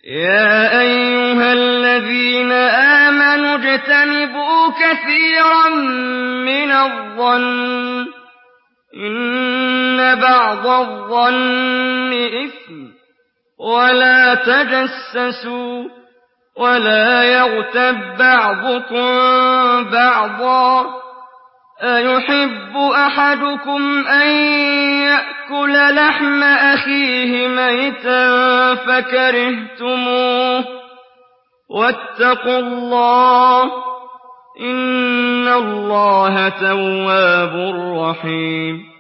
يَا أَيُّهَا الَّذِينَ آمَنُوا اجْتَنِبُوا كَثِيرًا مِّنَ الظَّنِّ إِنَّ بَعْضَ الظَّنِّ إِثْمٌ ۖ وَلَا تَجَسَّسُوا وَلَا يَغْتَب بَّعْضُكُم بَعْضًا ۚ أَيُحِبُّ أَحَدُكُمْ أَن يَأْكُلَ لَحْمَ أَخِيهِ مَيْتًا فَكَرِهْتُمُوهُ ۚ وَاتَّقُوا اللَّهَ ۚ إِنَّ اللَّهَ تَوَّابٌ رَّحِيمٌ